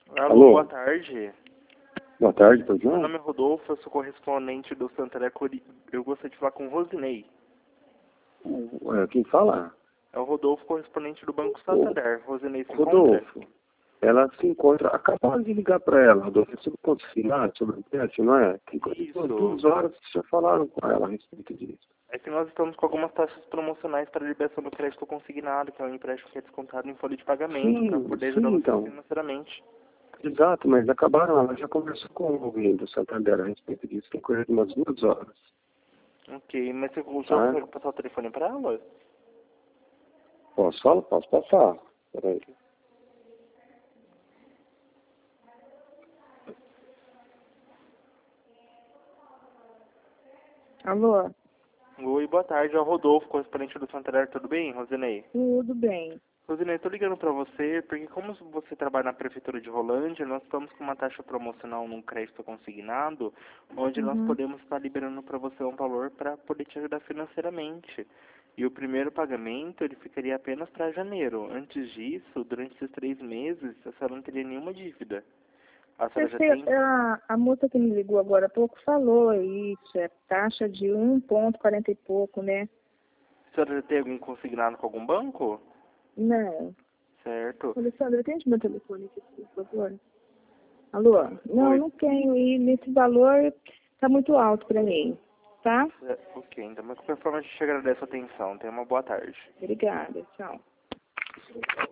Alô, boa tarde. Boa tarde, tô Meu João. nome é Rodolfo, eu sou correspondente do Santander. Eu gostaria de falar com o Rosinei. Quem fala? É o Rodolfo, correspondente do Banco Santander. Rosinei se encontra? Rodolfo. Ela se encontra. Acabaram de ligar para ela, Rodolfo. Sobre o consignado, sobre o teste, não é? Tem coisa de Isso. 2 horas que já falaram com ela a respeito disso. É que nós estamos com algumas taxas promocionais para a liberação do crédito consignado, que é um empréstimo que é descontado em folha de pagamento, para poder ajudar você Então. financeiramente. Exato, mas acabaram, ela já conversou com alguém do Santander a respeito disso. Tem coisa de umas 2 horas. Ok, mas você Tá? consegue passar o telefone para ela? Posso falar? Posso passar. Peraí. Alô? Oi, boa tarde, é o Rodolfo, correspondente do Santander. Tudo bem, Rosinei? Tudo bem. Rosinei, estou ligando para você porque como você trabalha na Prefeitura de Rolândia, nós estamos com uma taxa promocional num crédito consignado, onde nós podemos estar liberando para você um valor para poder te ajudar financeiramente. E o primeiro pagamento, ele ficaria apenas para janeiro. Antes disso, durante esses 3 meses, a senhora não teria nenhuma dívida. A senhora já tem? A moça que me ligou agora há pouco falou isso, é taxa de 1,40 e pouco, né? A senhora já tem algum consignado com algum banco? Não. Certo. Alessandra, atende meu telefone aqui, por favor. Alô? Não, Oi. não tenho, e nesse valor tá muito alto para mim, tá? Ok, então, mas de qualquer forma a gente agradece a atenção. Tenha uma boa tarde. Obrigada, tchau.